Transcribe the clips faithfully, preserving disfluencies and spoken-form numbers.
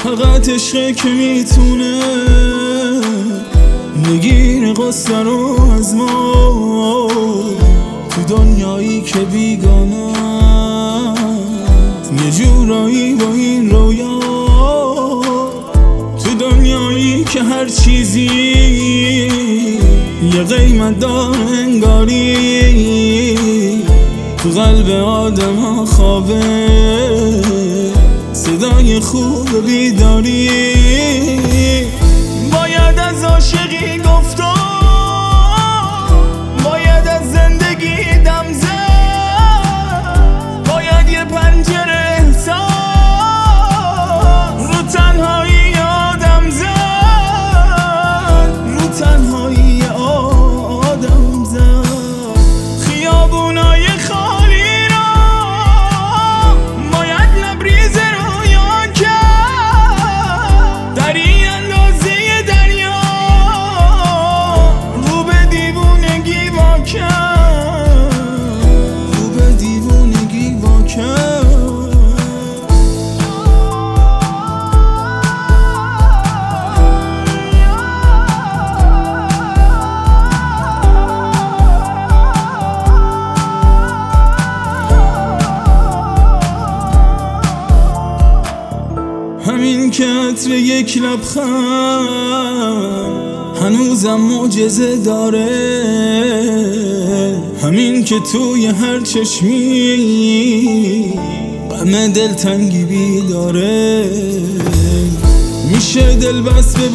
فقط عشقه که میتونه نگیر قصه رو از ما، تو دنیایی که بیگانه یه جورایی با این رویا، تو دنیایی که هر چیزی یه قیمت داره انگاری، تو قلب آدم ها خوابه صدای خوب بیداری. باید از عاشقی گفتم، باید از زندگی دم زد، باید یه پنجره احسان رو تنهایی آدم زد، رو تنهایی آدم زد. خیابونای خالی را باید لبریز رویان کرد، دری اندازه دریا رو به دیوونگی وا کرد، رو به دیوونگی وا کرد. همین که عطر یک لبخند هنوزم معجزه داره، همین که توی هر چشمی غم دلتنگی بیداره، میشه دل بس به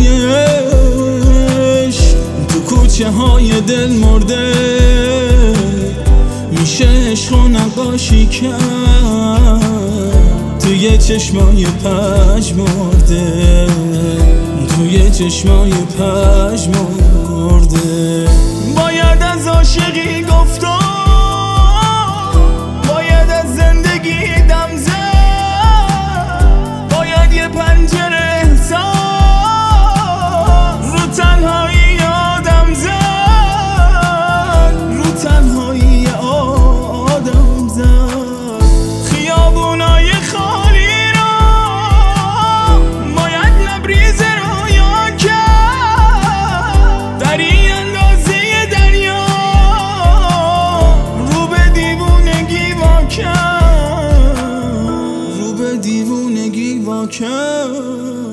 بویش تو کوچه های دل مرده، میشه عشق و نقاشی کرد توی چشمای پژمرده، توی چشمای پژمرده. باید از عاشقی گفتم، باید از زندگی دم زد، باید یه پنجره احسان رو تنهایی آدم زد، رو تنهایی آدم زد. خیابونای خالی را باید لبریز رویان کرد، دری اندازه دریا رو به دیوونگی وا کرد، رو به دیوونگی وا کرد.